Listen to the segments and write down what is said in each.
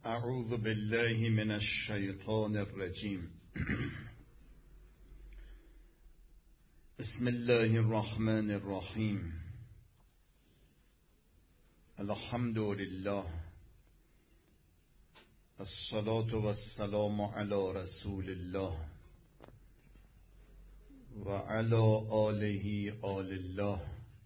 اعوذ بالله من الشیطان الرجیم. بسم الله الرحمن الرحیم. الحمد لله، الصلاة والسلام علی رسول الله و علی آله آل الله،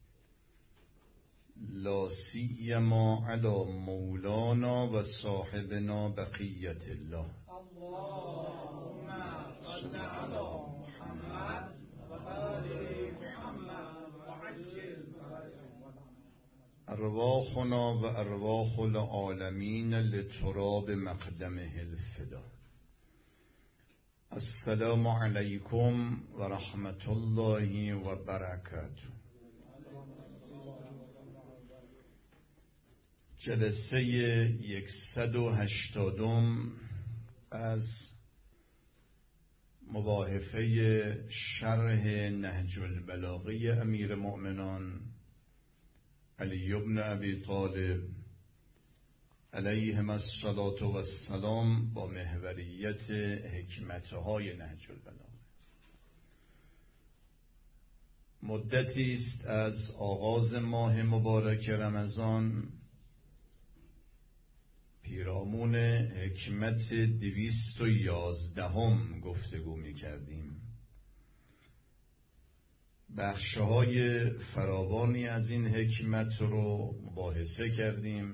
لا سیما علی مولانا و صاحبنا بقیت الله. اللهم صل علی محمد و آل محمد و عجل ارواحنا و ارواح العالمین لتراب مقدمه الفدا. السلام علیکم و رحمت الله و برکاته. جلسه 180 از مباحثه شرح نهج البلاغه امیر مؤمنان علی بن ابی طالب علیهم الصلاة والسلام با محوریت حکمتهای نهج البلاغه. مدتی است از آغاز ماه مبارک رمضان پیرامون حکمت 211 گفتگو می کردیم. بخشهای فراوانی از این حکمت رو مباحثه کردیم.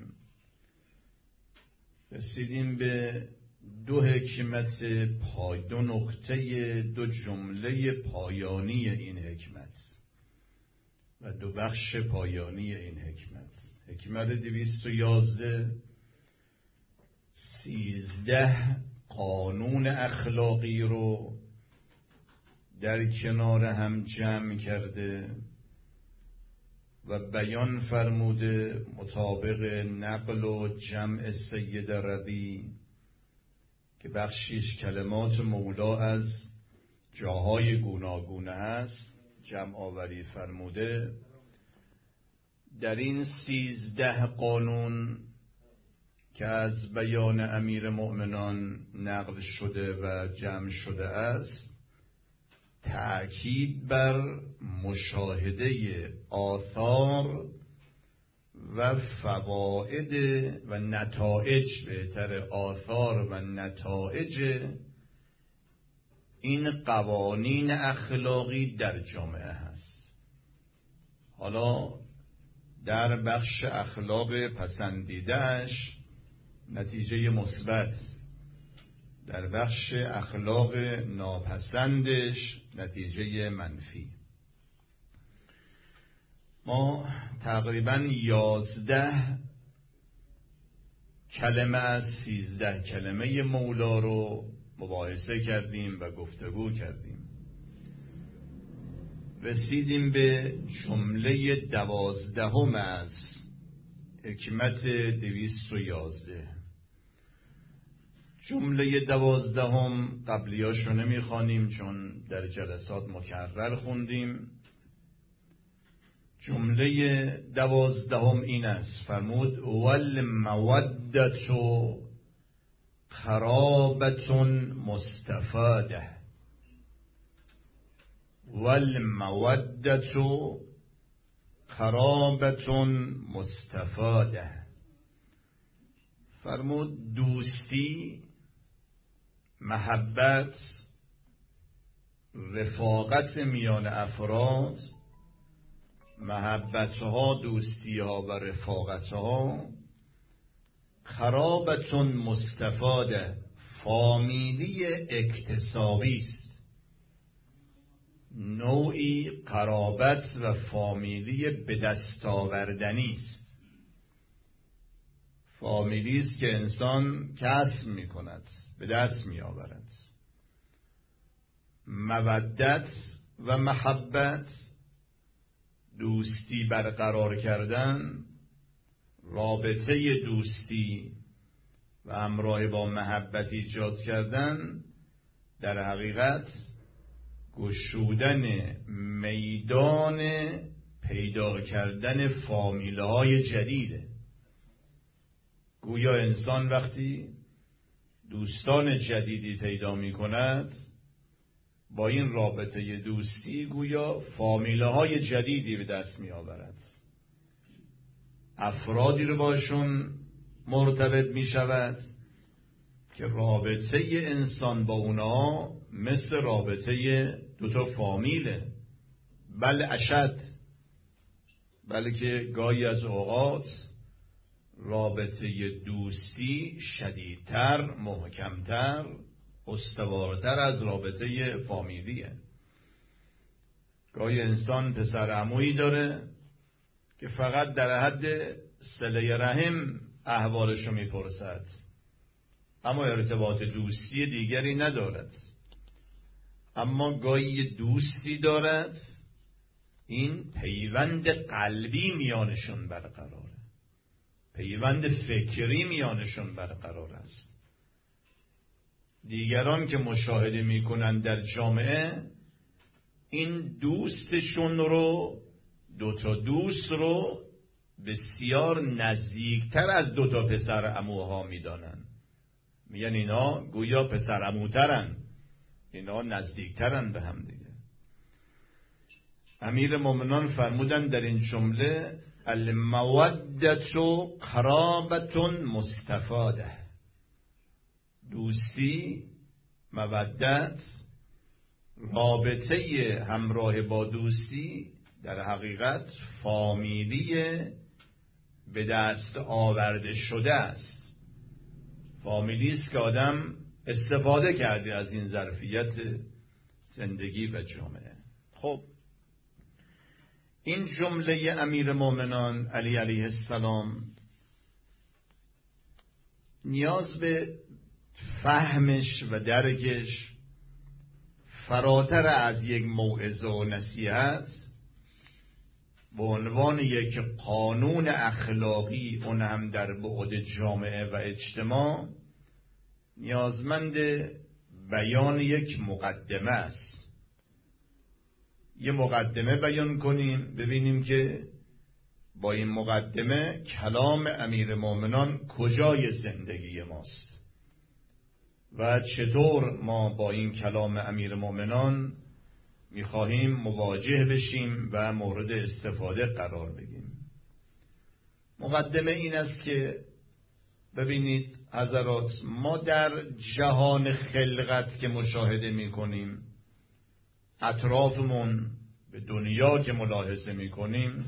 رسیدیم به دو حکمت دو نقطه، دو جمله پایانی این حکمت و دو بخش پایانی این حکمت. حکمت 211 13 قانون اخلاقی رو در کنار هم جمع کرده و بیان فرموده مطابق نقل و جمع سید ربی که بخشیش کلمات مولا از جاهای گوناگون هست جمع آوری فرموده. در این 13 قانون که از بیان امیر مؤمنان نقل شده و جمع شده است، تأکید بر مشاهده آثار و فواید و نتایج، بهتر آثار و نتایج این قوانین اخلاقی در جامعه هست. حالا در بخش اخلاق پسندیده‌اش نتیجه مثبت، در بخش اخلاق ناپسندش نتیجه منفی. ما تقریباً 11 کلمه از 13 کلمه مولا رو مباحثه کردیم و گفتگو کردیم. رسیدیم به جمله 12 از حکمت 211. جمله 12 قبلیاشو نمیخوانیم چون در جلسات مکرر خوندیم. جمله 12 این است، فرمود والمودة قرابة مستفاده. والمودة قرابة مستفاده. فرمود دوستی، محبت، رفاقت میان افراد، محبتها، دوستیها و رفاقتها، قرابة مستفاده، فامیلی اکتسابی است. نوعی قرابت و فامیلی به دست آوردنی است. فامیلی است که انسان کسب می کند، به دست می آورد. مودت و محبت، دوستی برقرار کردن، رابطه دوستی و همراه با محبت ایجاد کردن، در حقیقت گشودن میدان پیدا کردن فامیل‌های جدیده. گویا انسان وقتی دوستان جدیدی پیدا می کند، با این رابطه دوستی گویا فامیله های جدیدی به دست می آورد، افرادی رو باشون مرتبط می شود که رابطه انسان با اونا مثل رابطه دوتا فامیله، بل اشد، بلکه گاهی از اوقات رابطه دوستی شدیدتر، محکمتر، استوارتر از رابطه فامیلیه. گاهی انسان پسر عمویی داره که فقط در حد صله رحم احوالشو میپرسد، اما ارتباط دوستی دیگری ندارد. اما گاهی دوستی دارد، این پیوند قلبی میانشون برقراره، پیوند فکری میانشون برقرار است. دیگران که مشاهده میکنن در جامعه، این دوستشون رو، دوتا دوست رو بسیار نزدیکتر از دوتا پسر عموها میدانن. میگن اینا گویا پسر عموترن، اینا نزدیکترن به هم دیگه. امیر مومنان فرمودن در این جمله المودت قرابت مستفاده، دوستی، مودت، رابطه همراه با دوستی در حقیقت فامیلی به دست آورده شده است. فامیلی است که آدم استفاده کرده از این ظرفیت زندگی و جامعه. خب این جمله امیر مومنان علی علیه السلام نیاز به فهمش و درکش فراتر از یک موعظه و نصیحت به عنوان یک قانون اخلاقی، اون هم در بعد جامعه و اجتماع، نیازمند بیان یک مقدمه است. یه مقدمه بیان کنیم، ببینیم که با این مقدمه کلام امیر مومنان کجای زندگی ماست و چطور ما با این کلام امیر مومنان میخواهیم مواجه بشیم و مورد استفاده قرار بگیریم. مقدمه این است که ببینید حضرات، ما در جهان خلقت که مشاهده میکنیم، اطرافمون، به دنیا که ملاحظه میکنیم،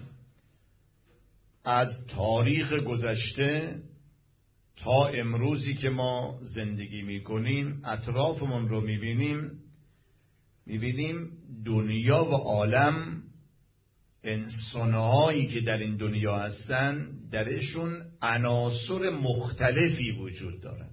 از تاریخ گذشته تا امروزی که ما زندگی میکنیم، اطرافمون رو میبینیم دنیا و عالم، انسانهایی که در این دنیا هستن، درشون عناصر مختلفی وجود دارد،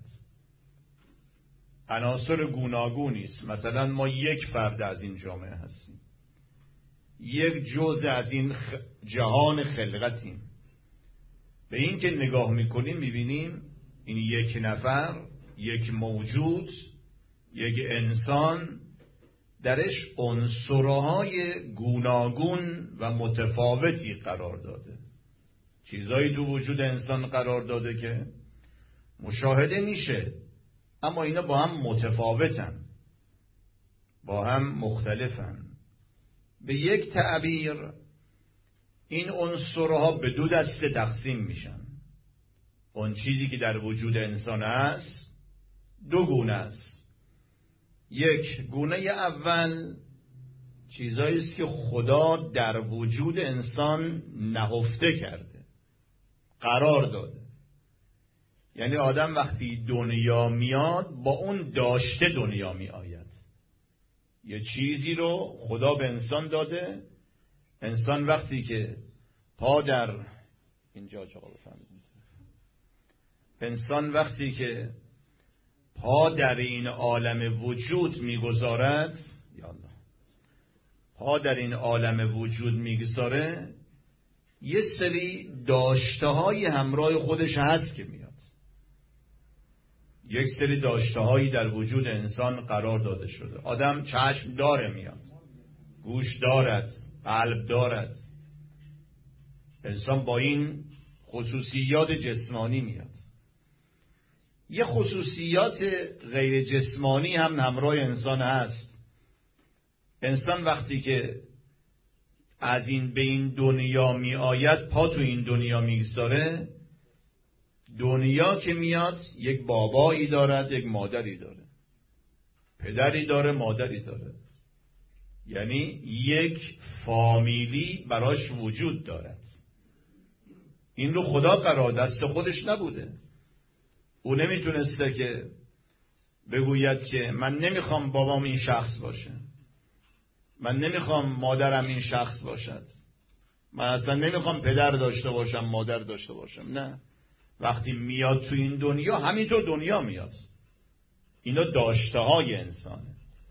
عناصر گوناگونی است. مثلا ما یک فرد از این جامعه هستیم، یک جزء از این جهان خلقتیم. به این که نگاه میکنیم میبینیم این یک نفر، یک موجود، یک انسان، درش عنصرهای گوناگون و متفاوتی قرار داده. چیزایی تو وجود انسان قرار داده که مشاهده میشه، اما اینا با هم متفاوتن، با هم مختلفن. به یک تعبیر این عنصرها به دو دسته تقسیم میشن. اون چیزی که در وجود انسان است دو گونه است. یک گونه اول چیزایی است که خدا در وجود انسان نهفته کرده، قرار داده. یعنی آدم وقتی دنیا میاد با اون داشته دنیا می آید. یه چیزی رو خدا به انسان داده. انسان وقتی که پا در اینجا انسان وقتی که پا در این عالم وجود میگذارد، یا الله، پا در این عالم وجود میگذاره، یه سری داشته های همراه خودش هست که میاد. یک سری داشته هایی در وجود انسان قرار داده شده. آدم چشم داره میاد، گوش دارد، قلب دارد. انسان با این خصوصیات جسمانی میاد. یه خصوصیات غیر جسمانی هم همراه انسان هست. انسان وقتی که از این به این دنیا می آید، پا تو این دنیا میگذاره، دنیا که میاد یک بابایی دارد، یک مادری داره، پدری داره، مادری داره، یعنی یک فامیلی براش وجود دارد. این رو خدا قرار دست خودش نبوده. او نمیتونسته که بگوید که من نمیخوام بابام این شخص باشه، من نمیخوام مادرم این شخص باشد، من اصلا نمیخوام پدر داشته باشم، مادر داشته باشم. نه، وقتی میاد تو این دنیا همینطور دنیا میاد. اینا داشته های انسانه.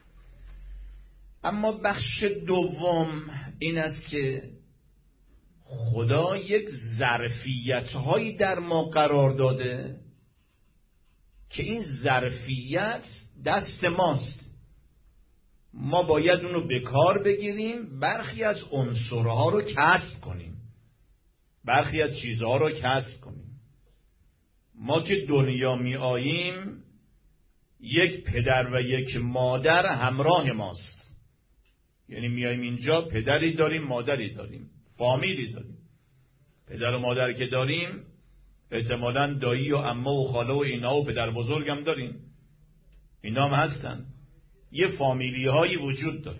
اما بخش دوم این است که خدا یک ظرفیت هایی در ما قرار داده که این ظرفیت دست ماست. ما باید اونو به کار بگیریم، برخی از عنصرها رو کسب کنیم، برخی از چیزها رو کسب کنیم. ما که دنیا می آییم، یک پدر و یک مادر همراه ماست. یعنی میایم اینجا، پدری داریم، مادری داریم، فامیلی داریم. پدر و مادر که داریم، احتمالاً دایی و عمه و خاله و اینا و پدر بزرگم داریم، اینا هم هستن. یه فامیلی هایی وجود داره.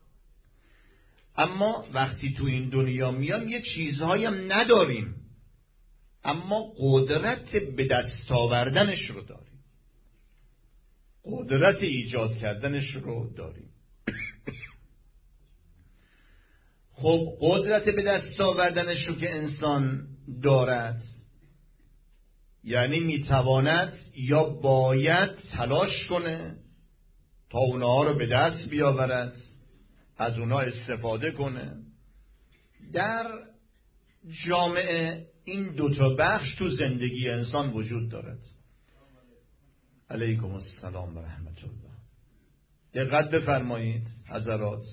اما وقتی تو این دنیا میام یه چیزهایی هم نداریم، اما قدرت به دست آوردنش رو داریم، قدرت ایجاد کردنش رو داریم. خب قدرت به دست آوردنش رو که انسان دارد، یعنی میتواند یا باید تلاش کنه تا اونها رو به دست بیاورد، از اونها استفاده کنه. در جامعه این دوتا بخش تو زندگی انسان وجود دارد. علیکم السلام و رحمت الله. دقت بفرمایید حضرات.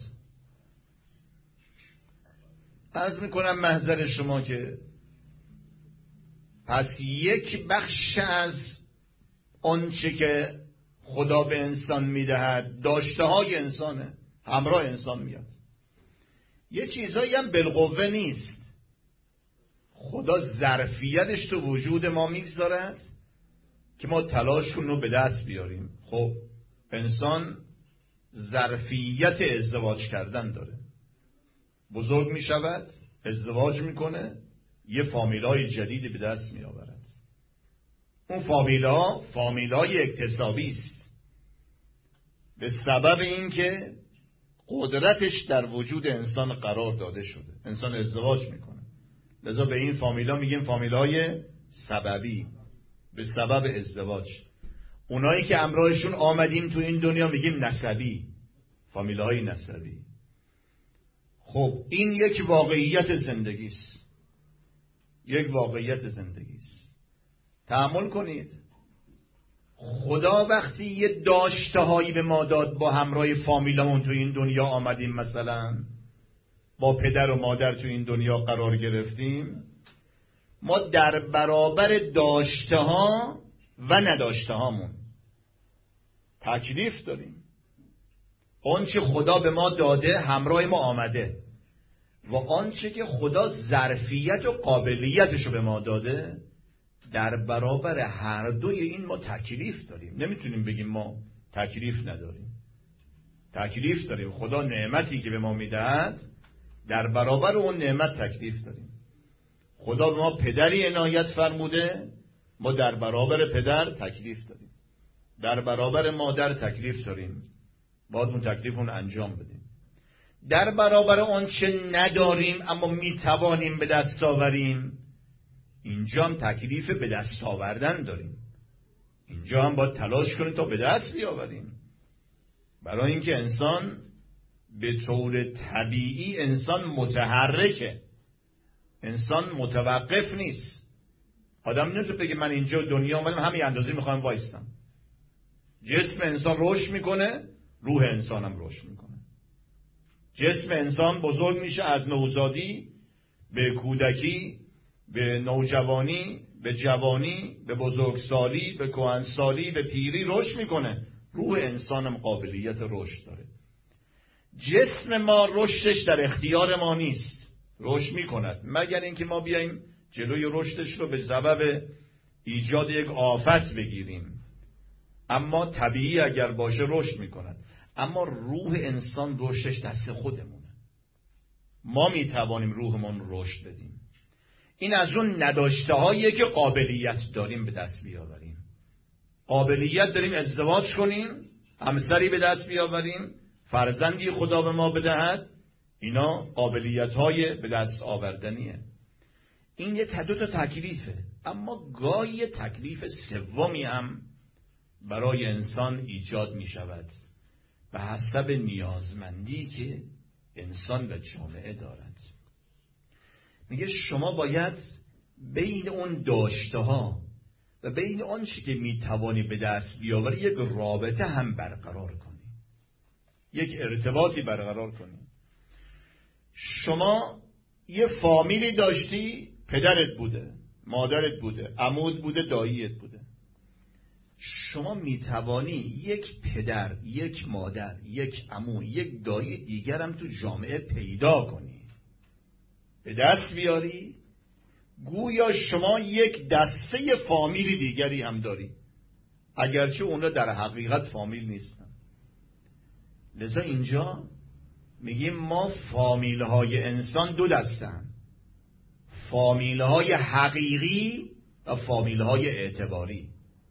عرض میکنم محضر شما که پس یک بخش از آنچه که خدا به انسان میدهد داشته های انسانه، همراه انسان میاد. یه چیزایی هم بالقوه نیست، خدا ظرفیتش تو وجود ما میگذارد که ما تلاش کنیم رو به دست بیاریم. خب انسان ظرفیت ازدواج کردن داره، بزرگ میشود، ازدواج میکنه، یه فامیلای جدیدی به دست میآورد. اون فامیلای اکتسابی است، به سبب اینکه قدرتش در وجود انسان قرار داده شده. انسان ازدواج میکنه، لذا به این فامیلا میگیم فامیلای سببی، به سبب ازدواج. اونایی که همراهشون آمدیم تو این دنیا میگیم نسبی، فامیلای نسبی. خب این یک واقعیت زندگی است، یک واقعیت زندگی است. تأمل کنید، خدا وقتی یه داشته هایی به ما داد، با همراه فامیلمون تو این دنیا آمدیم، مثلا با پدر و مادر تو این دنیا قرار گرفتیم، ما در برابر داشته ها و نداشته هامون تکلیف داریم. آنچه خدا به ما داده همراه ما آمده و آنچه که خدا ظرفیت و قابلیتش رو به ما داده، در برابر هر دوی این ما تکلیف داریم. نمیتونیم بگیم ما تکلیف نداریم، تکلیف داریم. خدا نعمتی که به ما میدهد، در برابر اون نعمت تکلیف داریم. خدا به ما پدری عنایت فرموده، ما در برابر پدر تکلیف داریم، در برابر مادر تکلیف داریم، باید اون تکلیف اون انجام بدیم. در برابر آنچه نداریم اما میتوانیم به دست آوریم، اینجا هم تکلیف به دست آوردن داریم. اینجا هم باید تلاش کنیم تا به دست بیاوریم. برای اینکه انسان به طور طبیعی انسان متحرکه، انسان متوقف نیست. آدم نمیتونه بگه من اینجا دنیا اومدم همین اندازه میخوام وایستم. جسم انسان رشد میکنه، روح انسان هم رشد میکنه. جسم انسان بزرگ میشه، از نوزادی به کودکی، به نوجوانی، به جوانی، به بزرگسالی، به کهنسالی، به پیری رشد میکنه. روح انسانم قابلیت رشد داره. جسم ما رشدش در اختیار ما نیست، رشد میکند مگر اینکه ما بیاییم جلوی رشدش رو به سبب ایجاد یک آفت بگیریم. اما طبیعی اگر باشه رشد میکند. اما روح انسان رشدش دست خودمونه. ما میتوانیم روحمون رشد بدیم. این از اون نداشته هاییه که قابلیت داریم به دست بیاوریم. قابلیت داریم ازدواج کنیم، همسری به دست بیاوریم، فرزندی خدا به ما بدهد. اینا قابلیت های به دست آوردنیه. این یه دو تا تکلیفه. اما گاهی تکلیف سومی هم برای انسان ایجاد می شود به حسب نیازمندی که انسان و جامعه دارد. میگه شما باید بین اون داشته ها و بین آن چی که میتوانی به دست بیاوری یک رابطه هم برقرار کنی، یک ارتباطی برقرار کنی. شما یه فامیلی داشتی، پدرت بوده، مادرت بوده، عموت بوده، داییت بوده. شما میتوانی یک پدر، یک مادر، یک عمو، یک دایی دیگرم تو جامعه پیدا کنی، به دست بیاری، گویا شما یک دسته فامیلی دیگری هم داری، اگرچه اونا در حقیقت فامیل نیستن. لذا اینجا میگیم ما فامیل‌های انسان دو دستن، فامیل‌های حقیقی و فامیل‌های اعتباری.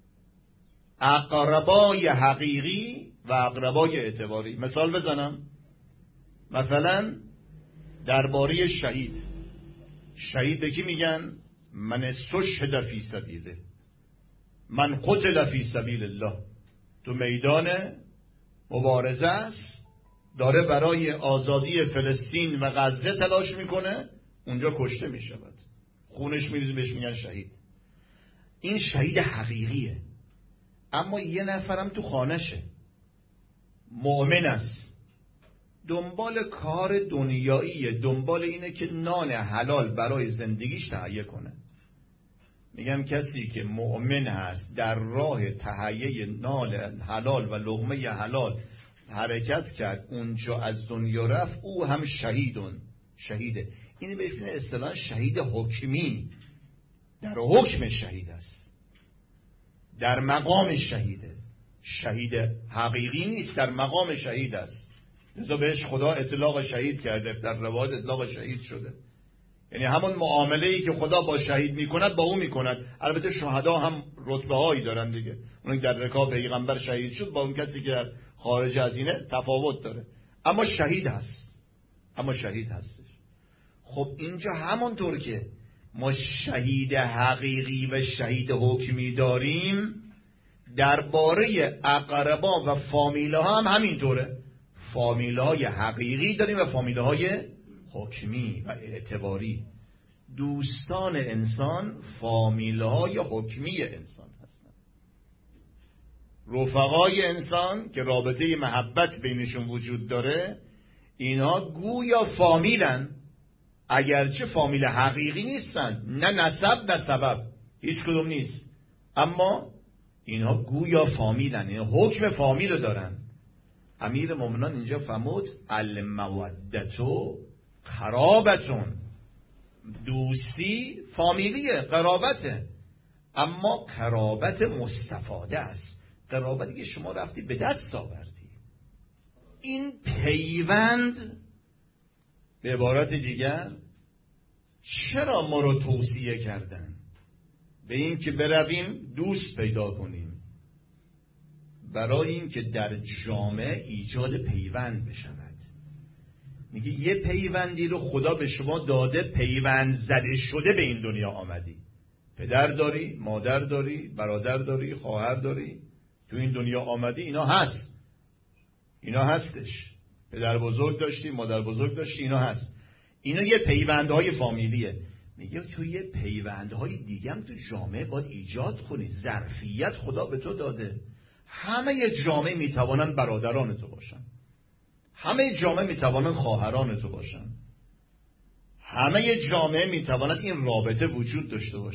اقربای حقیقی و اقربای اعتباری. مثال بزنم، مثلا درباره شهید به کی میگن؟ من استشهد فی سبیله، من قتل فی سبیل الله. تو میدان مبارزه است، داره برای آزادی فلسطین و غزه تلاش میکنه، اونجا کشته میشود، خونش میریزه، بهش میگن شهید. این شهید حقیقیه. اما یه نفرم تو خانشه، مؤمن است، دنبال کار دنیاییه، دنبال اینه که نان حلال برای زندگیش تهیه کنه. میگم کسی که مؤمن هست، در راه تهیه نان حلال و لقمه حلال حرکت کرد، اونجا از دنیا رفت، او هم شهیده. اینو بهش میگن اصطلاحاً شهید حکمی، در حکم شهید است، در مقام شهیده. شهید حقیقی نیست، در مقام شهید است. لذا بهش خدا اطلاق شهید کرده، در روایت اطلاق شهید شده. یعنی همون معامله‌ای که خدا با شهید میکند با او میکند. البته شهدا هم رتبه هایی دارن دیگه، اون در رکاب پیغمبر شهید شد با اون کسی که خارج از اینه تفاوت داره، اما شهید هستش. خب اینجا همونطور که ما شهید حقیقی و شهید حکمی داریم، درباره اقربا و فامیله ها هم همینطوره. فامیله های حقیقی داریم و فامیله های حکمی و اعتباری. دوستان انسان فامیله های حکمی انسان هستند. رفقای انسان که رابطه محبت بینشون وجود داره، اینا گویا فامیلن، اگرچه فامیل حقیقی نیستن، نه نسب نه سبب، هیچ کدوم نیست، اما اینها گویا فامیلن، این حکم فامیل دارن. امیر مومنان اینجا فرمود المودتو قرابتون، دوستی فامیلیه، قرابته، قرابت اما قرابت مستفاده است، قرابتی که شما رفتی به دست آوردی. این پیوند به عبارت دیگر چرا ما رو توصیه کردن به این که برویم دوست پیدا کنیم؟ برای این که در جامعه ایجاد پیوند بشود. میگه یه پیوندی رو خدا به شما داده، پیوند زده شده به این دنیا آمدی، پدر داری، مادر داری، برادر داری، خواهر داری، تو این دنیا آمدی، اینا هستش، پدر بزرگ داشتی، مادر بزرگ داشتی، اینا هست. اینا یه پیوندهای فامیلیه. میگه تو یه پیوندهای دیگه هم تو جامعه باید ایجاد کنی. ظرفیت خدا به تو داده. همه جامعه میتوانن برادران تو باشن، همه جامعه میتوانن خواهران تو باشن، همه جامعه میتواند این رابطه وجود داشته باشه.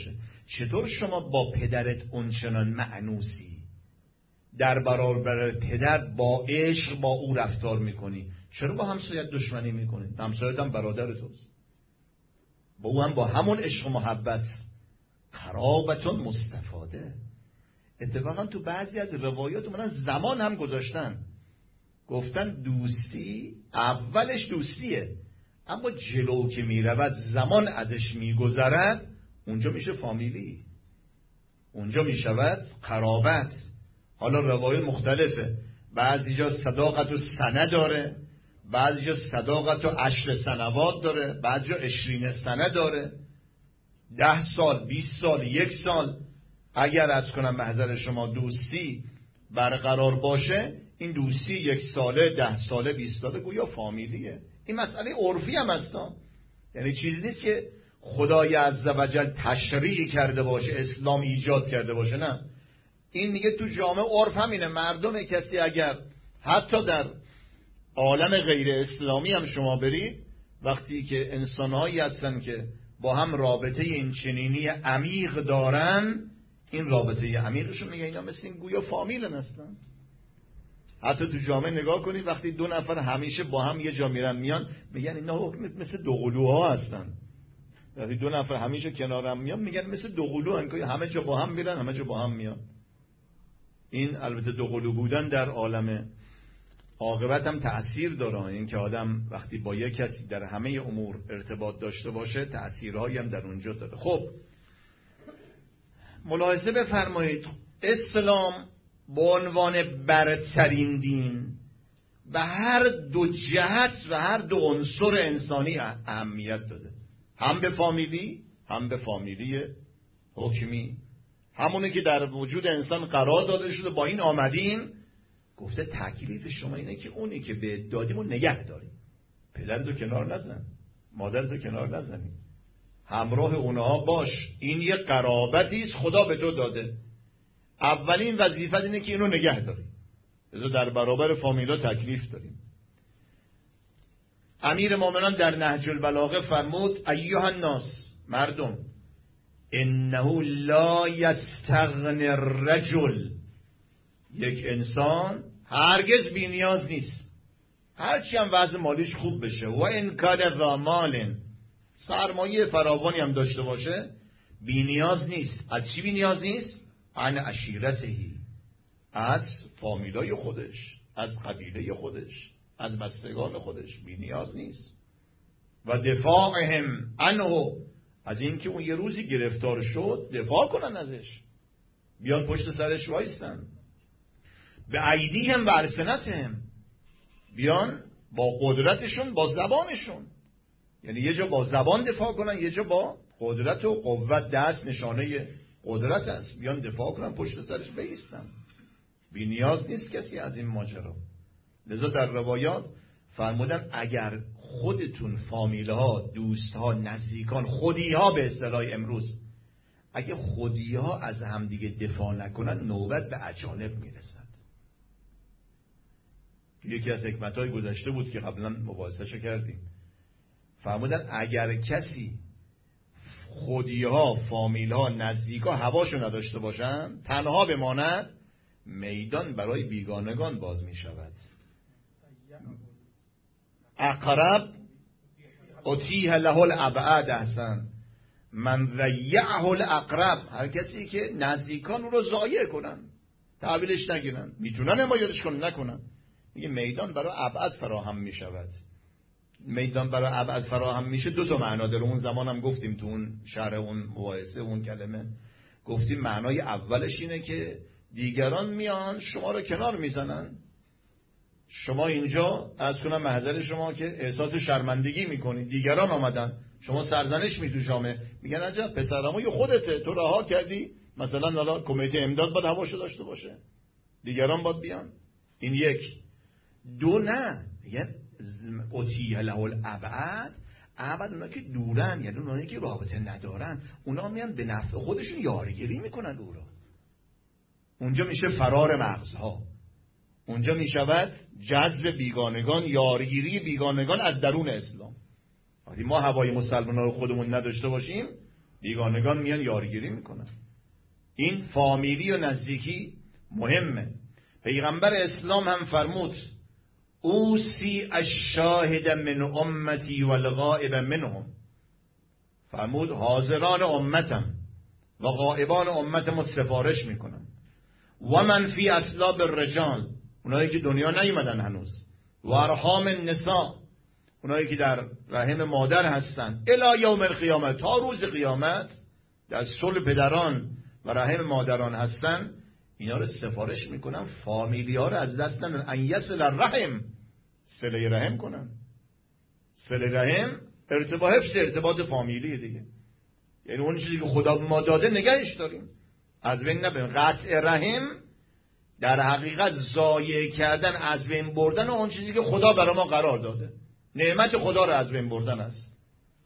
چطور شما با پدرت اونچنان مأنوسی، در برابر پدر با عشق با او رفتار میکنی؟ چرا با همسایت دشمنی میکنی؟ همسایت هم برادر توست، با او هم با همون عشق و محبت. قرابتون مستفاده. اتفاقا تو بعضی از روایات اومدن زمان هم گذاشتن، گفتن دوستی اولش دوستیه، اما جلو که میرود زمان ازش میگذرد اونجا میشه فامیلی، اونجا میشود قرابت. حالا روایات مختلفه، بعضی جا صداقت و سنه داره، بعضی جا صداقت و 10 سنوات داره، بعضی جا 20 سنه داره، 10 سال 20 سال 1 سال. اگر از کنم محضر شما دوستی برقرار باشه، این دوستی 1 ساله 10 ساله 20 ساله گویا فامیلیه. این مسئله عرفی هم هستم، یعنی چیزی نیست که خدای عزوجل تشریع کرده باشه، اسلام ایجاد کرده باشه، نه. این میگه تو جامعه عرف همینه. مردم کسی اگر حتی در عالم غیر اسلامی هم شما برید، وقتی که انسانهایی هستن که با هم رابطه این چنینی عمیق دارن، این رابطه عمیقشون میگه اینا مثل این گویا فامیل هستن. حتی تو جامعه نگاه کنید، وقتی 2 نفر همیشه با هم یه جا میرن میان، میگن اینا مثل دوقلوها هستن. وقتی 2 نفر همیشه کنارم میان، میگن مثل دوقلو، که همه جا با هم میرن همه جا با هم میان. این البته دوقلو بودن در عالم عاقبت هم تأثیر داره. این که آدم وقتی با یک کسی در همه امور ارتباط داشته باشه، تأثیرهایی هم در اونجا داره. خب ملاحظه بفرمایید، اسلام به عنوان برترین دین به هر 2 جهت و هر 2 عنصر انسانی اهمیت داده، هم به فامیلی هم به فامیلی حکمی. همونه که در وجود انسان قرار داده شده. با این آمدیم گفته تکلیف شما اینه که اونی که به دادیم رو نگه داریم. پدرتو کنار نزن، مادرتو کنار نزنی، همراه اونها باش. این یه قرابتی است خدا به تو داده. اولین وظیفت اینه که اینو نگه داری. در برابر فامیلا تکلیف داریم. امیر مومنان در نهج البلاغه فرمود ایها الناس، مردم، انه لا یستغنی الرجل، یک انسان هرگز بی نیاز نیست، هرچی هم وضع مالیش خوب بشه، و ان کان ذا مال، سرمایه فراوانی هم داشته باشه، بی نیاز نیست. از چی بی نیاز نیست؟ عن عشیرتهی، از فامیلای خودش، از قبیله خودش، از بستگان خودش بی نیاز نیست. و دفاعهم عنه، از اینکه اون یه روزی گرفتار شد دفاع کنن ازش، بیان پشت سرش وایستن. به ایدیهم و السنتهم، بیان با قدرتشون، با زبانشون، یعنی یه جا با زبان دفاع کنن، یه جا با قدرت و قوت. دست نشانه قدرت است، بیان دفاع کنن، پشت سرش بایستن. بی نیاز نیست کسی از این ماجرا. لذا در روایات فرمودن اگر خودتون، فامیلها، دوستها، نزدیکان، خودیها به اصطلاح امروز، اگه خودیها از همدیگه دفاع نکنن، نوبت به اجانب میرسد. یکی از حکمت‌های گذشته بود که قبلا مباحثه‌شو کردیم. فرمودن اگر کسی خودیها، فامیلها، نزدیکا هواشو نداشته باشن، تنها بماند، میدان برای بیگانگان باز می شود. اقرب اتیه له الابعد، احسن من ضیعه الاقرب، هر کسی که نزدیکان رو ضایع کنن، تحویلش نگیرن، میتونن حمایتش کنن نکنن، میگه میدان برای ابعد فراهم می شود. میدان برای ابعد فراهم میشه 2 تا معنا داره. اون زمان هم گفتیم تو اون شرح اون مباحثه اون کلمه، گفتیم معنای اولش اینه که دیگران میان شما رو کنار میزنن، شما اینجا از کنم محضر شما که احساس شرمندگی میکنید، دیگران آمدن، شما سرزنش می تو جامعه، میگن عجب پسرموی خودته، تو رها کردی، مثلا حالا کمیته امداد باید هواشو داشته باشه، دیگران باید بیان. این 1. 2 نه، میگن اتیه له الابعد، ابعد اونا که دورن، یعنی اونایی که رابطه ندارن، اونا میان به نفع خودشون یارگیری میکنن او را. اونجا میشه فرار مغزها، اونجا میشود جذب بیگانگان، یارگیری بیگانگان از درون اسلام. وقتی ما هوای مسلمانان رو خودمون نداشته باشیم، بیگانگان میان یارگیری میکنن. این فامیلی و نزدیکی مهمه. پیغمبر اسلام هم فرمود اوسی الشاهد من امتی والغائب منهم، فرمود حاضران امتم و غائبان امتم رو سفارش میکنم. و من فی اصلاب الرجال، اونایی که دنیا نیومدن هنوز، و ارحام النساء، اونایی که در رحم مادر هستن، الی یوم القیامه، تا روز قیامت در صلب پدران و رحم مادران هستن، اینا رو سفارش میکنن فامیلی ها رو از دست ندن، ان یصل الرحم، صله رحم کنن. صله رحم حفظ ارتباط فامیلی دیگه، یعنی اون چیزی که خدا به ما داده نگهش داریم، از بین نبریم. قطع رحم در حقیقت ضایع کردن، از بین بردن اون چیزی که خدا برای ما قرار داده، نعمت خدا رو از بین بردن است.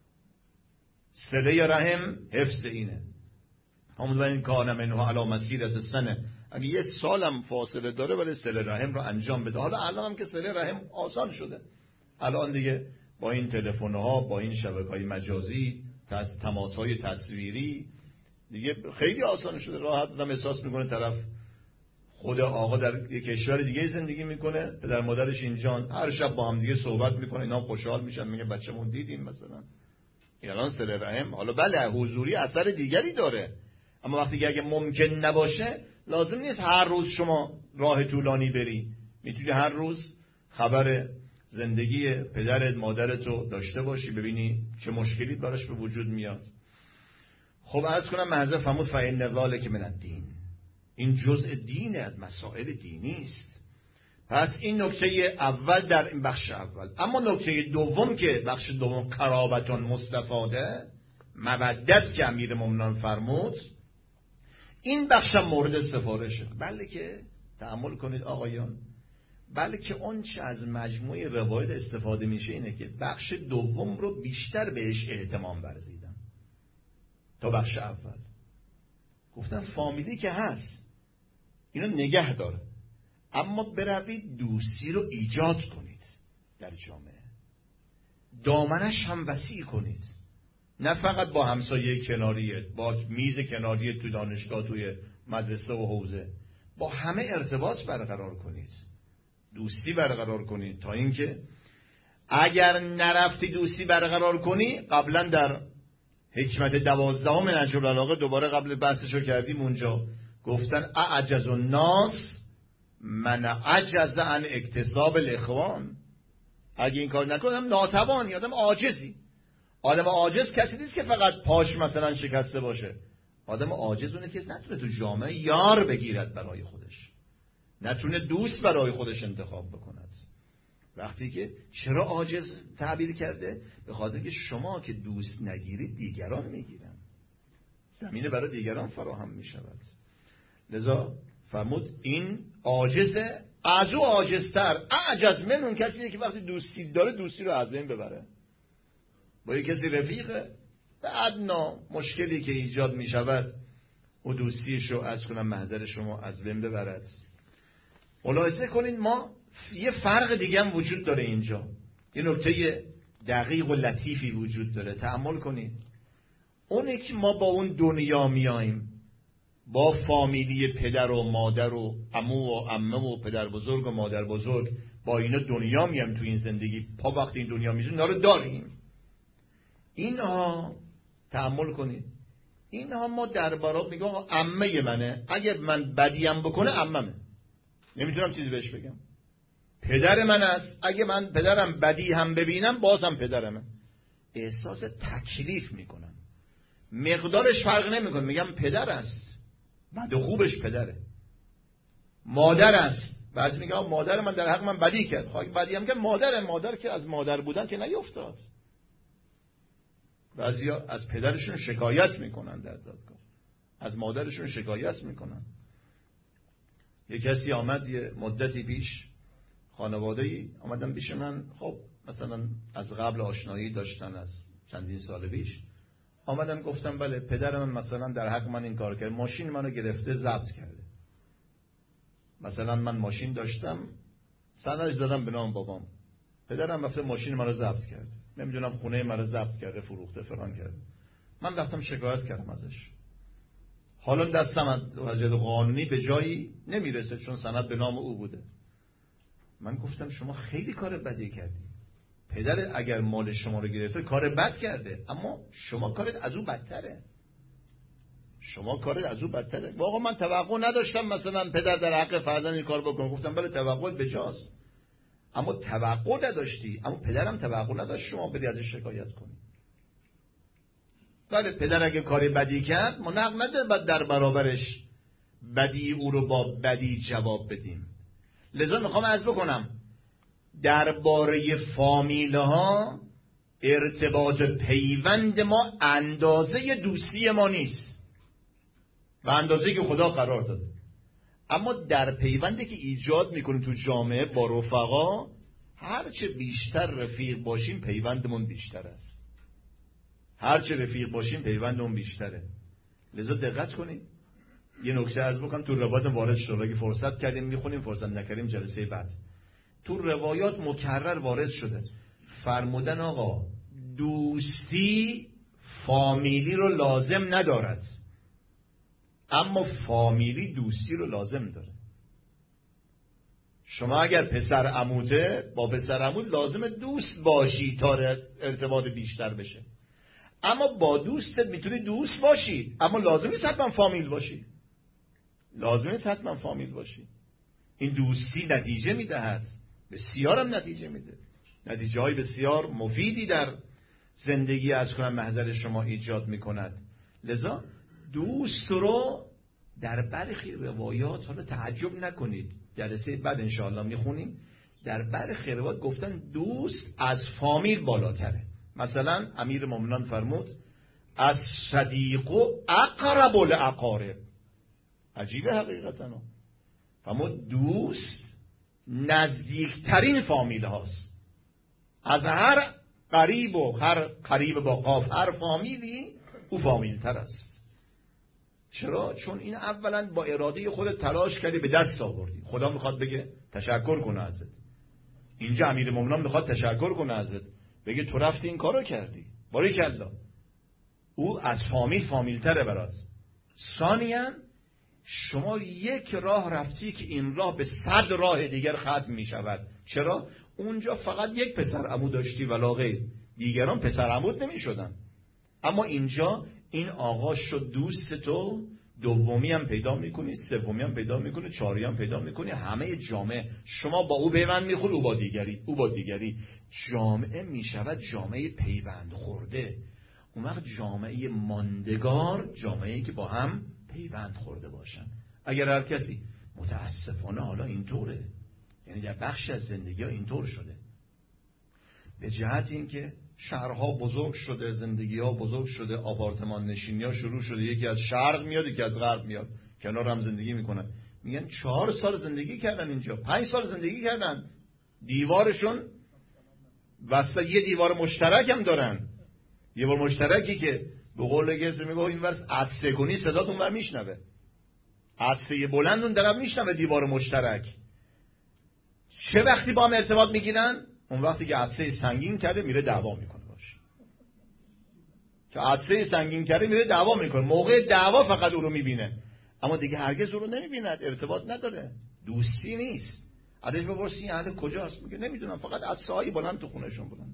صله رحم حفظ اینه. همون این کار منه علی مسیرة السنه، اگه یه سالم فاصله داره ولی صله رحم رو انجام بده. حالا الان هم که صله رحم آسان شده، الان دیگه با این تلفن‌ها، با این شبکه‌های مجازی، تماس‌های تصویری دیگه خیلی آسان شده. راحت آدم احساس میکنه طرف خود آقا در یک کشور دیگه زندگی میکنه، پدر مادرش اینجان، هر شب با هم دیگه صحبت میکنه، اینا خوشحال میشن، میگه بچه‌مون دیدیم مثلا. الان صله رحم حالا بله حضوری اثر دیگری داره، اما وقتی که اگه ممکن نباشه لازم نیست هر روز شما راه طولانی بری، میتونی هر روز خبر زندگی پدرت مادرت رو داشته باشی، ببینی چه مشکلی براش به وجود میاد. خب عرض کنم محضر فرمود فإن ذلک من الدین، این جزء دین، از مسائل دینی است. پس این نکته اول در این بخش اول. اما نکته دوم که بخش دوم قرابتون مستفاده، مودت که امیرالمومنین فرمود، این بخش مورد سفارشه. بله که تأمل کنید آقایان، بله که اون چه از مجموعه روایت استفاده میشه اینه که بخش دوم رو بیشتر بهش اهتمام ورزیدن تا بخش اول. گفتن فامیلی که هست اینو نگه داره، اما بروید دوستی رو ایجاد کنید در جامعه، دامنش هم وسیع کنید، نه فقط با همسایه کناریت، با میز کناریت تو دانشگاه، توی مدرسه و حوزه، با همه ارتباط برقرار کنید، دوستی برقرار کنید، تا اینکه اگر نرفتی دوستی برقرار کنی، قبلا در حکمت 12 نهج البلاغه دوباره قبل بحثشو کردیم اونجا، گفتن اعجز الناس من عجز عن اکتساب الاخوان. اگه این کار نکنم ناتوانی، آدم عاجزی. آدم عاجز کسی نیست که فقط پاش مثلا شکسته باشه. آدم عاجز اونه که نتونه تو جامعه یار بگیرد برای خودش، نتونه دوست برای خودش انتخاب بکند. وقتی که چرا عاجز تعبیر کرده؟ به خاطر که شما که دوست نگیرید دیگران میگیرن، زمینه برای دیگران فراهم میشود. لذا فرمود این عاجزه، از او عاجزتر، اعجز من اون کسیه که وقتی دوستی داره دوستی رو از بین ببره. با یک کسی رفیقه، به ادنا مشکلی که ایجاد میشود او دوستیش رو از کنم محضر شما از بین ببرد. ملاحظه کنید ما یه فرق دیگه هم وجود داره اینجا، یه نکته دقیق و لطیفی وجود داره. تأمل کنید، اونه که ما با اون دنیا میاییم، با فامیلی پدر و مادر و عمو و عمه و پدر بزرگ و مادر بزرگ، با اینا دنیا میایم تو این زندگی، پا وقت این دنیا میزون اینا رو داریم. اینها تأمل کنید، اینها ما درباره میگم عمه منه، اگر من بدیم بکنه عممه، نمیتونم چیزی بهش بگم. پدر من است، اگه من پدرم بدی هم ببینم بازم پدرمه. احساس تکلیف میکنم، مقدارش فرق نمیکنه، میگم پدر است، بد و خوبش پدره. مادر است، بعضی میگم مادر من در حق من بدی کرد، خواهی بدی هم که مادر که از مادر بودن که نیفتاد. بعضی ها از پدرشون شکایت میکنن در دادگاه، از مادرشون شکایت میکنن. یک کسی آمد یه مدتی پیش، خانواده‌ای آمدن پیش من، خب مثلا از قبل آشنایی داشتن، از چندین سال پیش آمدن گفتم بله پدر من مثلا در حق من این کار کرد، ماشین منو گرفته ضبط کرده. مثلا من ماشین داشتم، سندش دادم به نام بابام، پدرم رفته ماشین منو ضبط کرده، نمیدونم خونه منو ضبط کرده، فروخته، فلان کرده. من رفتم شکایت کردم ازش. حالا دستم وضعیت قانونی به جایی نمیرسه چون سند به نام او بوده. من گفتم شما خیلی کار بدی کردی. پدر اگر مال شما رو گرفته کار بد کرده، اما شما کارت از او بدتره. واقعا من توقع نداشتم مثلا پدر در حق فرزند این کار بکنه. گفتم بله توقع بجاست، اما توقع نداشتی. اما پدرم توقع نداشت شما بدی ازش شکایت کنی. بله پدر اگه کاری بدی کرد ما نقد نداره بعد در برابرش بدی او رو با بدی جواب بدیم. لذا میخوام عرض بکنم درباره فامیل ها ارتباط پیوند ما اندازه دوستی ما نیست و اندازه که خدا قرار داده، اما در پیوندی که ایجاد میکنیم تو جامعه با رفقا، هرچه بیشتر رفیق باشیم پیوندمون بیشتر است. هرچه رفیق باشیم پیوندمون بیشتره. لذا دقت کنید. یه نکته عرض بکنم تو روایات وارد شده، اگه فرصت کردیم میخونیم، فرصت نکردیم جلسه بعد. تو روایات مکرر وارد شده فرمودن آقا دوستی فامیلی رو لازم ندارد، اما فامیلی دوستی رو لازم داره. شما اگر پسر عموته با پسر عمود لازم دوست باشی تا ارتباط بیشتر بشه، اما با دوستت میتونی دوست باشی، اما لازم نیست حتما فامیل باشی. این دوستی نتیجه میدهد، بسیارم نتیجه میده، نتیجه های بسیار مفیدی در زندگی از کنم محضر شما ایجاد میکند. لذا دوست رو در برخی روایات، حالا تعجب نکنید جلسه بعد انشاءالله میخونیم، در برخی روایات گفتن دوست از فامیل بالاتره. مثلا امیر مومنان فرمود از صدیق اقرب الاقارب. عجیبه حقیقتا. فرمود دوست نزدیکترین فامیل هاست از هر قریب و هر قریب با قاف، هر فامیلی او فامیل تر است. چرا؟ چون این اولا با اراده خودت تلاش کردی به دست آوردی. خدا میخواد بگه تشکر کنه ازت. اینجا امیر مومنان میخواد تشکر کنه ازت، بگه تو رفتی این کارو کردی، باریکالله. او از فامیل تره برات. ثانیاً شما یک راه رفتی که این راه به 100 راه دیگر ختم می شود. چرا؟ اونجا فقط یک پسر عمو داشتی ولا غیر، دیگران پسر عمود نمی شدن. اما اینجا این آقا شد دوست تو، دومی هم پیدا میکنی، سومی هم پیدا میکنی، چهارمی هم پیدا میکنی. همه جامعه شما با او پیوند میخوری، او با دیگری جامعه میشود جامعه پیوند خورده. اون وقت جامعه ماندگار، جامعه‌ای که با هم پیوند خورده باشن. اگر هر کسی متاسفانه حالا اینطوره، یعنی در بخش از زندگی ها اینطور شده، به جهت اینکه شهرها بزرگ شده، زندگی ها بزرگ شده، آپارتمان نشینی ها شروع شده، یکی از شرق میاد یکی از غرب میاد، کنار هم زندگی میکنن. میگن 4 سال زندگی کردن اینجا، 5 سال زندگی کردن، دیوارشون واسه یه دیوار مشترک هم دارن، دیوار مشترکی که به قول کسی میگه این ورس عطسه کنی صدات اونور میشنوه، عطسه بلند اون طرف میشنوه، دیوار مشترک. چه وقتی با هم ارتباط میگیرن؟ اون وقتی که عطسه سنگین کرده میره دعوا میکنه باشه. که عطسه سنگین کرده میره دعوا میکنه، موقع دعوا فقط او رو میبینه، اما دیگه هرگز او رو نمیبیند، ارتباط نداره، دوستی نیست. ازش بپرسی این اهل کجاست؟ میگه نمیدونم، فقط عطسه هایی بلند تو خونشون بلند.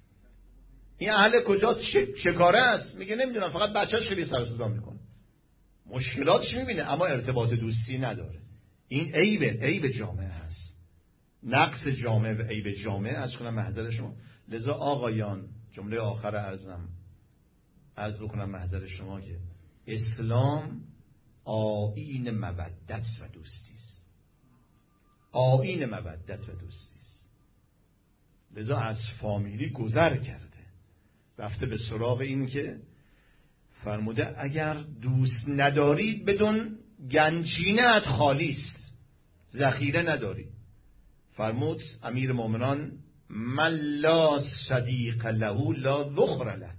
این اهل کجاست؟ چه کاره است؟ میگه نمیدونم، فقط بچه‌اش خیلی سر و صدا میکنه، مشکلاتش میبینه، اما ارتباط دوستی نداره. این عیب جامعه هست، نقص جامعه و عیب جامعه از کنم محضر شما. لذا آقایان، جمله آخر عرض بکنم محضر شما که اسلام آیین مودت و دوستی است. آیین مودت و دوستی است. لذا از فامیلی گذر کرده، رفته به سراغ این که فرموده اگر دوست ندارید بدون گنجینه‌ات خالی است، ذخیره نداری. فرمود امیر مومنان من لا صدیق له لا ذخر له.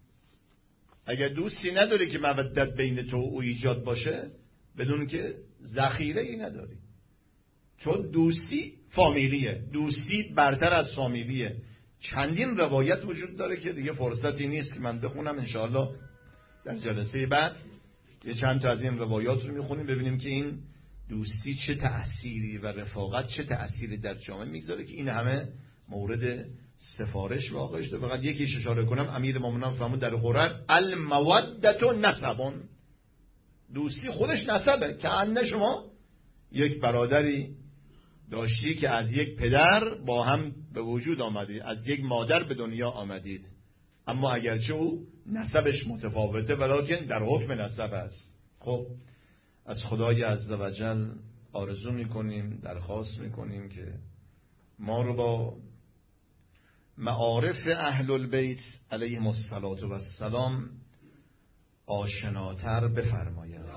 اگر دوستی نداری که مودت بین تو و ایجاد باشه، بدون که ذخیره ای نداری. چون دوستی فامیلیه، دوستی برتر از فامیلیه. چندین روایت وجود داره که دیگه فرصتی نیست که من بخونم، انشاءالله در جلسه بعد یه چند تا از این روایات رو میخونیم ببینیم که این دوستی چه تأثیری و رفاقت چه تأثیری در جامعه میگذاره که این همه مورد سفارش واقع شده. فقط یکیش اشاره کنم، امیرالمومنین فرمود در قرآن المودة نسب، دوستی خودش نسبه، که انه شما یک برادری داشتی که از یک پدر با هم به وجود آمدید، از یک مادر به دنیا آمدید، اما اگرچه او نسبش متفاوته ولکن در حکم نسب است. خب از خدای عزوجل آرزو میکنیم، درخواست میکنیم که ما رو با معارف اهل البیت علیهم السلام آشناتر بفرماید.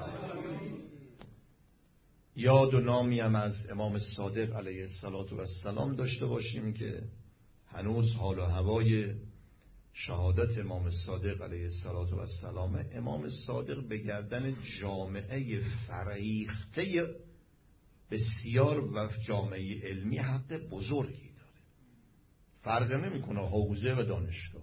یاد و نامی هم از امام صادق علیه السلام داشته باشیم که هنوز حال و هوای شهادت امام صادق علیه السلام، امام صادق به گردن جامعه فریخته بسیار و جامعه علمی حق بزرگی داره. فرقی نمی کنه حوزه و دانشگاه،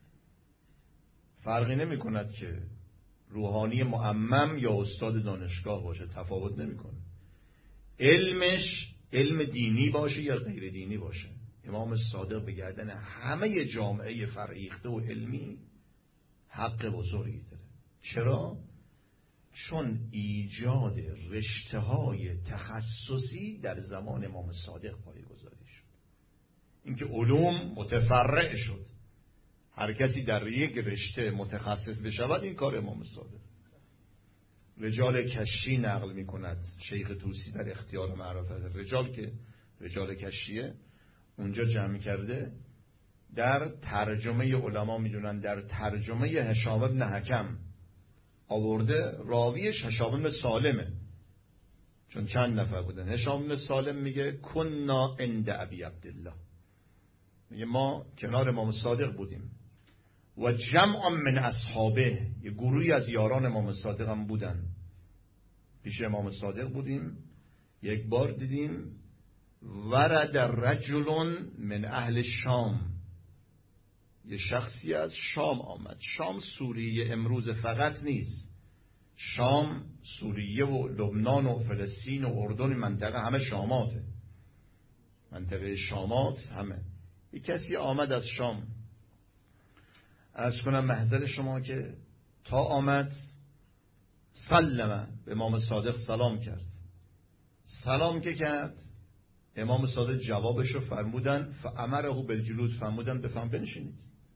فرقی نمی کند که روحانی معمم یا استاد دانشگاه باشه، تفاوت نمی کنه. علمش علم دینی باشه یا غیر دینی باشه، امام صادق به گردن همه جامعه فریخته و علمی حق بزرگی داره. چرا؟ چون ایجاد رشته‌های تخصصی در زمان امام صادق پایه‌گذاری شد. اینکه علوم متفرع شد، هر کسی در یک رشته متخصص بشود، این کار امام صادق. رجال کشی نقل می کند شیخ طوسی در اختیار معرفت رجال، که رجال کشیه اونجا جمع کرده در ترجمه علما میدونن، در ترجمه هشام بن حکم آورده، راویش هشام بن سالمه، چون چند نفر بودن. هشام بن سالم میگه کنا عند ابی عبدالله، میگه ما کنار امام صادق بودیم و جمع من اصحابه، یه گروهی از یاران امام صادق هم بودن، پیش امام صادق بودیم. یک بار دیدیم ورد رجل من اهل شام، یه شخصی از شام آمد. شام سوریه امروز فقط نیست، شام سوریه و لبنان و فلسطین و اردن، منطقه همه شاماته، منطقه شامات همه. یک کسی آمد از شام، عرض کنم محضر شما که تا آمد سلمه، به امام صادق سلام کرد. سلام که کرد، امام صادق جوابش رو فرمودن فامره بالجلوس، فرمودن بفهم بنشینید.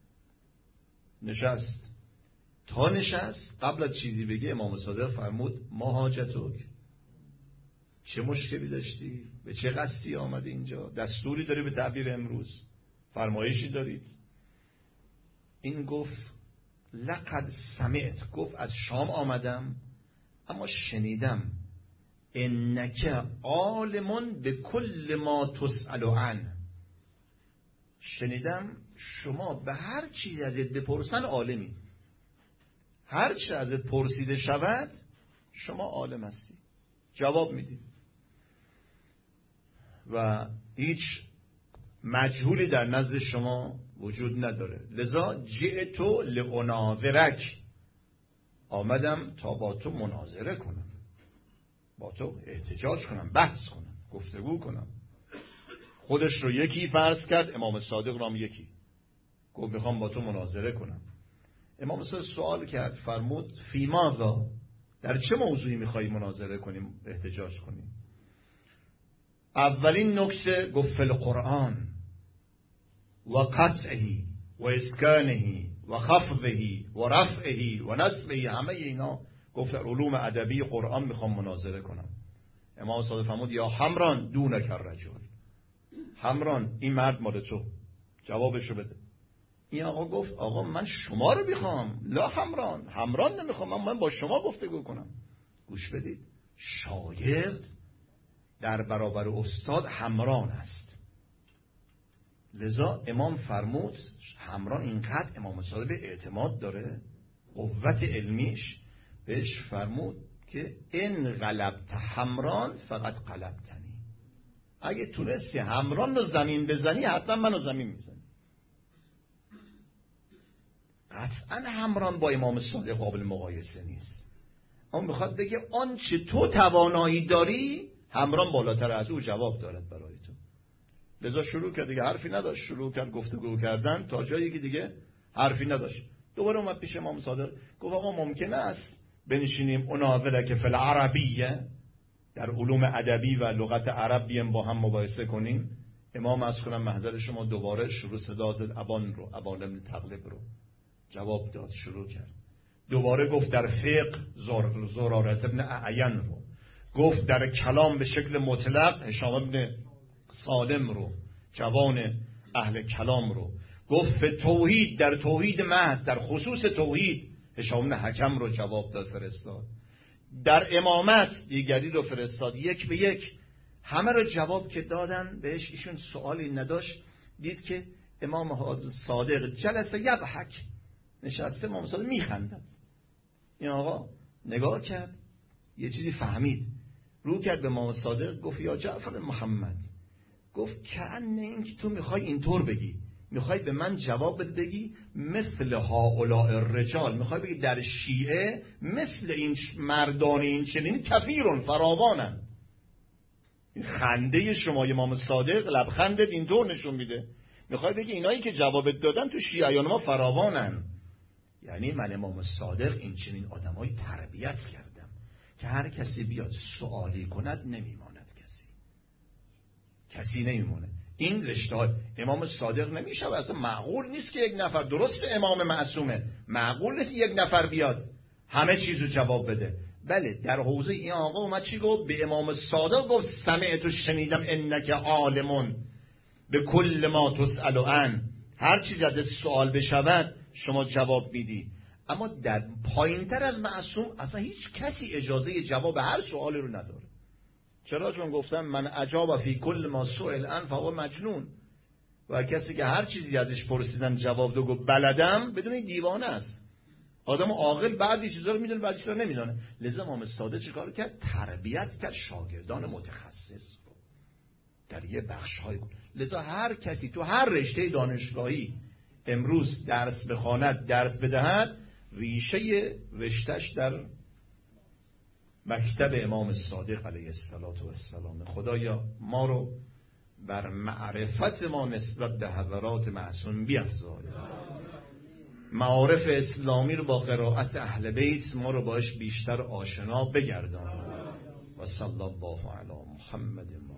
نشست. تا نشست قبل از چیزی بگه امام صادق فرمود ما حاجتک، چه مشکلی داشتی؟ به چه قصدی آمده اینجا؟ دستوری داری به تعبیر امروز؟ فرمایشی دارید؟ این گفت لقد سمعت، گفت از شام آمدم اما شنیدم انک عالم به کل ما تسأل عنه، شنیدم شما به هر چیز ازت بپرسن عالمی، هر چیز ازت پرسیده شود شما عالم هستی، جواب میدی و هیچ مجهولی در نزد شما وجود نداره. لذا جئتو لاناظرک، آمدم تا با تو مناظره کنم، با تو احتجاج کنم، بحث کنم، گفتگو کنم. خودش رو یکی فرض کرد، امام صادق رو هم یکی، گفت میخوام با تو مناظره کنم. امام صادق سوال کرد، فرمود فی ماذا، در چه موضوعی میخوایی مناظره کنیم، احتجاج کنیم؟ اولین نکته گفت فی القرآن و قطعه و اسکانه و خفضه و رفعه و نصبه، همه اینا گفت علوم ادبی قرآن میخوام مناظره کنم. امام صادق فرمود یا حمران دونک الرجل، حمران این مرد مال تو، جوابشو بده. این آقا گفت آقا من شما رو میخوام، لا حمران، حمران نمیخوام، من با شما گفتگو کنم. گوش بدید، شاگرد در برابر استاد حمران است. لذا امام فرمود حمران اینقدر امام صادق به اعتماد داره، قوت علمیش، بهش فرمود که ان غلبت حمران فقط غلبتنی، اگه تونستی حمران رو زمین بزنی حتما منو زمین میزنی. قطعا همران با امام صادق قابل مقایسه نیست. اون میخواد بگه آنچه تو توانایی داری همران بالاتر از او جواب دارد برای تو. لذا شروع کرد دیگه، حرفی نداشت، شروع کرد گفتگو کردن تا جایی که دیگه حرفی نداشت. دوباره اومد پیش امام صادق گفت آقا ممکن است بنشینیم اناولک فی العربیه، در علوم ادبی و لغت عرب بیام با هم مباحثه کنیم؟ امام از کنم محضر شما دوباره شروع صدا زد ابان رو، ابان ابن تغلب رو جواب داد، شروع کرد. دوباره گفت در فقه زرارت ابن اعین رو گفت، در کلام به شکل مطلق هشام ابن سالم رو، جوان اهل کلام رو گفت. توحید، در توحید محض، در خصوص توحید هشام بن حکم رو جواب داد، فرستاد. در امامت دیگری رو فرستاد، یک به یک همه رو جواب که دادن بهش، ایشون سوالی نداشت. دید که امام صادق جلسه یضحک، نشسته، امام صادق میخندد. این آقا نگاه کرد، یه چیزی فهمید، رو کرد به امام صادق گفت یا جعفر محمد، گفت کأن این که تو میخوای اینطور بگی، میخوای به من جواب بگی مثل هؤلاء الرجال، میخوای بگی در شیعه مثل این مردان این چنین کثیرون فراوانن. این خنده شما امام صادق، لبخندت اینطور نشون میده، میخوای بگی اینایی که جوابت دادن تو شیعیان ما فراوانن. یعنی من امام صادق این چنین آدمای تربیت کردم که هر کسی بیاد سوالی کند نمیماند، کسی نمیمونه. این رشته های امام صادق نمیشه، اصلا معقول نیست که یک نفر، درست امام معصومه، معقول نیست یک نفر بیاد همه چیزو جواب بده. بله در حوزه این آقا اومد چی گفت؟ به امام صادق گفت سمعتو، شنیدم انک عالمون به کل ما تسأل عن، هر چیز ازت سوال بشود شما جواب میدی. اما در پایینتر از معصوم اصلا هیچ کسی اجازه جواب هر سوالی رو نداره. چرا؟ چون گفتم من اجاب فی کل ما سئل عن فهو مجنون، و کسی که هر چیزی ازش پرسیدن جواب داد گفت بلدم، بدون دیوانه است. آدم عاقل بعضی چیزا رو میدونه، بعضی چیزا رو نمیدونه. لذا امام صادق چیکار کرد؟ تربیت کرد شاگردان متخصص رو در یه بخش‌های. لذا هر کسی تو هر رشته دانشگاهی امروز درس بخواند، درس بدهد، ریشه رشتهش در مکتب امام صادق علیه السلام. خدایا ما رو بر معرفت ما نسبت به حضرات معصوم بیفزای، معارف اسلامی رو با قرائت اهل بیت ما رو باش بیشتر آشنا بگردان. و صلی الله علی محمد.